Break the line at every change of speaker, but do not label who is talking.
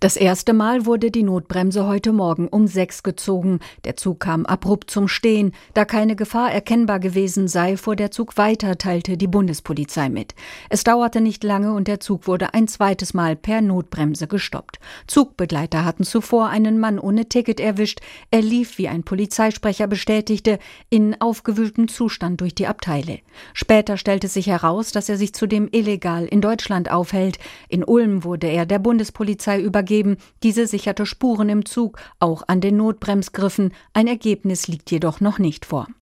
Das erste Mal wurde die Notbremse heute Morgen um 6 gezogen. Der Zug kam abrupt zum Stehen. Da keine Gefahr erkennbar gewesen sei, fuhr der Zug weiter, teilte die Bundespolizei mit. Es dauerte nicht lange und der Zug wurde ein zweites Mal per Notbremse gestoppt. Zugbegleiter hatten zuvor einen Mann ohne Ticket erwischt. Er lief, wie ein Polizeisprecher bestätigte, in aufgewühltem Zustand durch die Abteile. Später stellte sich heraus, dass er sich zudem illegal in Deutschland aufhält. In Ulm wurde er der Bundespolizei übergeben. Diese sicherte Spuren im Zug, auch an den Notbremsgriffen. Ein Ergebnis liegt jedoch noch nicht vor.